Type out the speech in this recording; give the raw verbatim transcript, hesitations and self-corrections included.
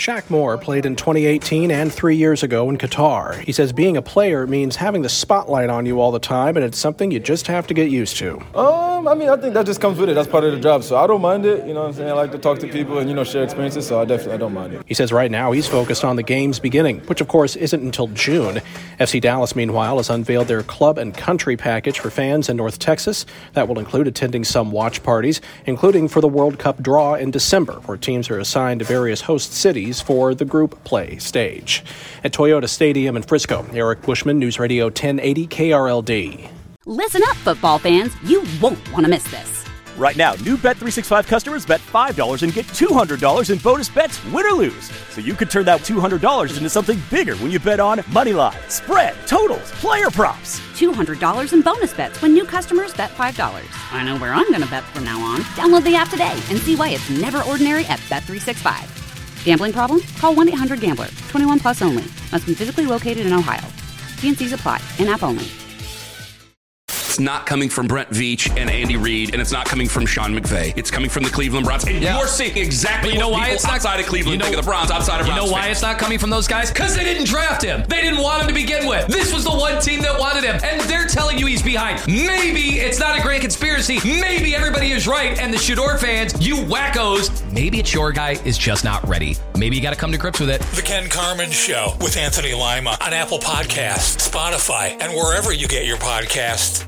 Shaq Moore played in twenty eighteen and three years ago in Qatar. He says being a player means having the spotlight on you all the time, and it's something you just have to get used to. Um, I mean, I think that just comes with it. That's part of the job, so I don't mind it. You know what I'm saying? I like to talk to people and, you know, share experiences, so I definitely I don't mind it. He says right now he's focused on the game's beginning, which of course isn't until June. F C Dallas, meanwhile, has unveiled their club and country package for fans in North Texas. That will include attending some watch parties, including for the World Cup draw in December, where teams are assigned to various host cities for the group play stage. At Toyota Stadium in Frisco, Eric Bushman, News Radio ten eighty K R L D. Listen up, football fans. You won't want to miss this. Right now, new Bet three sixty-five customers bet five dollars and get two hundred dollars in bonus bets, win or lose. So you could turn that two hundred dollars into something bigger when you bet on money line, spread, totals, player props. two hundred dollars in bonus bets when new customers bet five dollars. I know where I'm going to bet from now on. Download the app today and see why it's never ordinary at Bet three sixty-five. Gambling problem? Call one eight hundred gambler. twenty-one plus only. Must be physically located in Ohio. T and C's apply. In-app only. It's not coming from Brent Veach and Andy Reid, and it's not coming from Sean McVay. It's coming from the Cleveland Browns. And yeah. you're seeing exactly but you know what why people it's not, outside of Cleveland you know, think of the Browns, outside of You Browns know why fans. it's not coming from those guys? Because they didn't draft him. They didn't want him to begin with. This was the one team that wanted him, and they're telling you he's behind. Maybe it's not a grand conspiracy. Maybe everybody is right, and the Shador fans, you wackos, maybe it's your guy is just not ready. Maybe you got to come to grips with it. The Ken Carman Show with Anthony Lima on Apple Podcasts, Spotify, and wherever you get your podcasts.